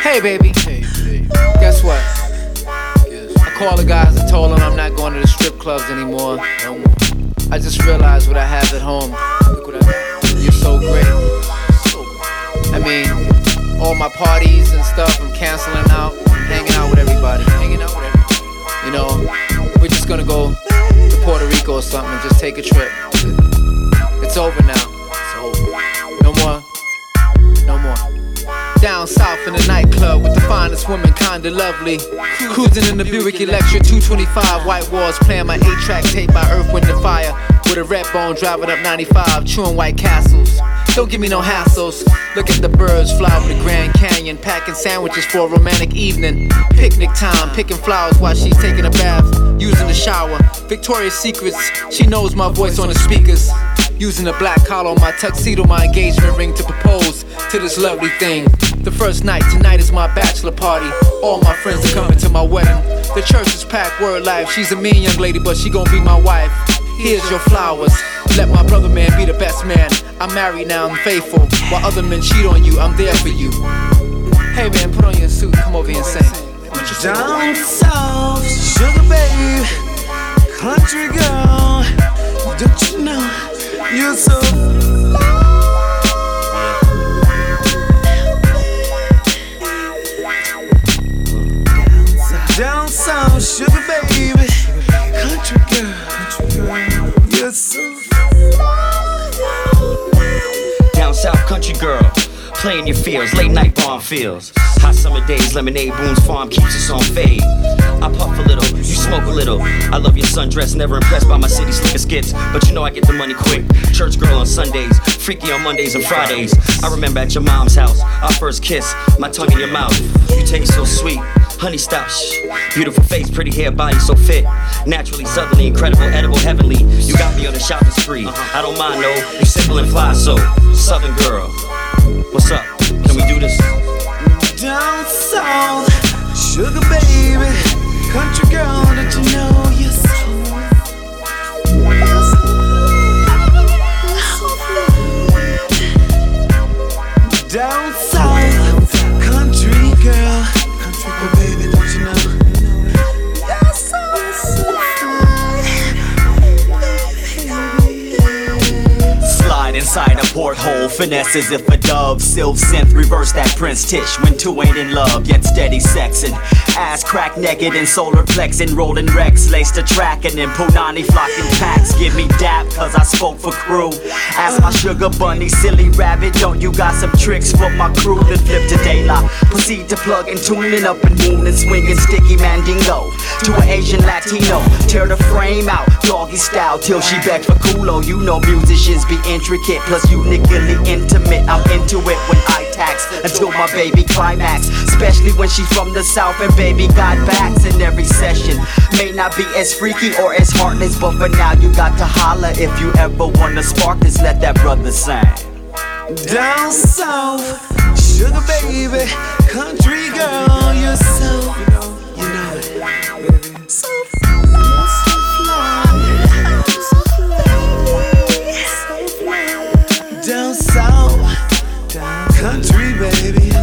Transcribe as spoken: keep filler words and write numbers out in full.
Hey baby, hey, baby. Guess what? I called the guys and told them I'm not going to the strip clubs anymore. No more. I just realized what I have at home. Look what I got. You're so great. So great. I mean, all my parties and stuff, I'm canceling out. I'm hanging out with everybody. Hanging out with everybody. You know, we're just gonna go to Puerto Rico or something and just take a trip. It's over now. It's over. No more. No more. Down south in the nightclub with the finest women, kinda lovely. Cruising in the Buick Electra two twenty-five, white walls playing my eight track tape by Earth, Wind and Fire. With a red bone driving up ninety-five, chewing White Castles. Don't give me no hassles. Look at the birds fly over the Grand Canyon, packing sandwiches for a romantic evening. Picnic time, picking flowers while she's taking a bath, using the shower. Victoria's Secrets, she knows my voice on the speakers. Using a black collar on my tuxedo, my engagement ring to propose to this lovely thing. The first night, tonight is my bachelor party. All my friends are coming to my wedding. The church is packed, word life. She's a mean young lady, but she gon' be my wife. Here's your flowers. Let my brother man be the best man. I'm married now, I'm faithful. While other men cheat on you, I'm there for you. Hey man, put on your suit, come over here and sing. Down south, sugar babe, country girl, don't you know you're so down south, sugar baby, country girl, you're so down south, country girl, playing your fields, late night barn fields. Hot summer days, lemonade, Boone's Farm keeps us on fade. I puff a little, you smoke a little. I love your sundress, never impressed by my city slicker skits, but you know I get the money quick. Church girl on Sundays, freaky on Mondays and Fridays. I remember at your mom's house, our first kiss, my tongue in your mouth. You taste so sweet, honey stop, shh. Beautiful face, pretty hair, body so fit. Naturally, southerly, incredible, edible, heavenly. You got me on a shopping spree. I don't mind, no, you simple and fly, so Southern girl, what's up? Can we do this? down south, sugar baby, country girl, don't you know you're so down south, country girl, country girl, baby, don't you know you're so slide inside a porthole, finesse as if a dove. Sylph synth, reverse that Prince Tish when two ain't in love, yet steady sexing. Ass crack naked and solar plexing, rolling Rex, laced a track and then Punani flocking packs. Give me dap cause I spoke for crew. Ask my sugar bunny, silly rabbit, don't you got some tricks for my crew? Then flip to daylight, proceed to plug and tuning up and mooning, swinging sticky mandingo to an Asian Latino. Tear the frame out, doggy style till she begs for culo. You know musicians be intricate, plus uniquely intimate. I'm into it when I tax until my baby climax, especially when she's from the south and baby got backs in every session. May not be as freaky or as heartless, but for now you got to holler. If you ever wanna spark this, let that brother sing. down south, sugar baby, country girl, you're so, you know it, so fly, so fly, so fly, down south, country baby.